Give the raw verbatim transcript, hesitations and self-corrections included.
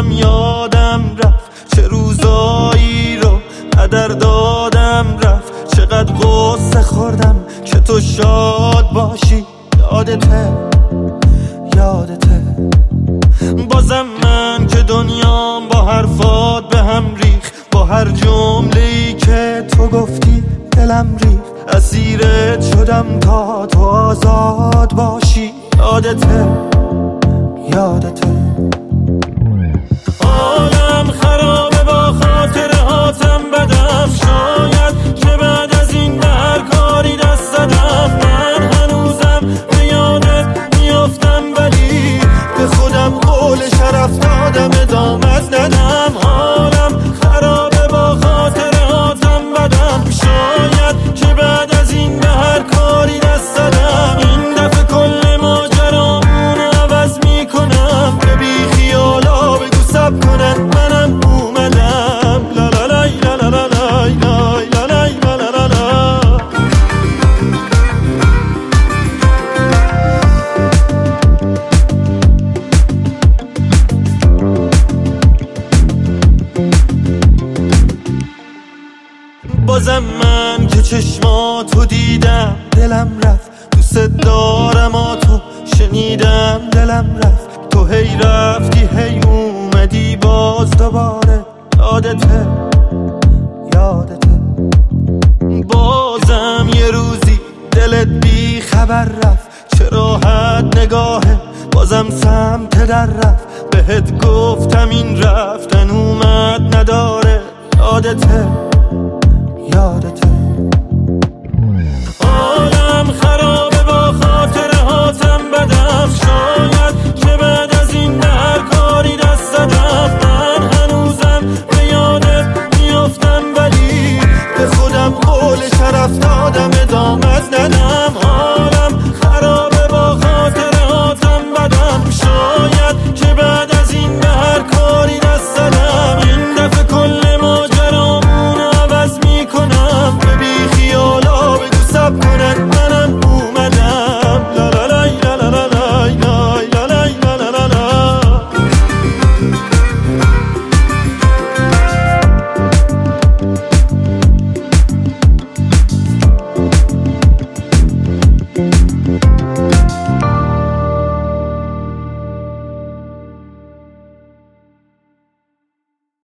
بازم یادم رفت چه روزایی رو هدر دادم رفت، چقدر غصه خوردم که تو شاد باشی. یادته یادته بازم من که دنیام با حرفات به هم ریخ، با هر جمله‌ای که تو گفتی دلم ریخ، اسیرت شدم تا تو آزاد باشی. یادته یادته حالم خرابه با خاطر هاتم بدم، شاید که بعد از این به هر کاری دست زدم. من هنوزم به یادت میافتم ولی به خودم قول شرف دادم ادامت ندم. حالم خرابه با خاطر هاتم بدم، شاید که بعد از این به هر کاری دست زدم. این دفعه کل ماجرامونو عوض میکنم، که بی خیالا بگو سب کنن منم اومدم. لا لا لای لا لا لا لای لای لا لای لا لا لا لا. بازم من که چشماتو دیدم دلم رفت، دوست دارم آتو شنیدم دلم رفت. تو هی رفتی هی اومدی باز دوباره. یادته یادته بازم یه روزی دلت بی خبر رفت، چه راحت نگاهه بازم سمت در رفت. بهت گفتم این رفتن اومد نداره. یادته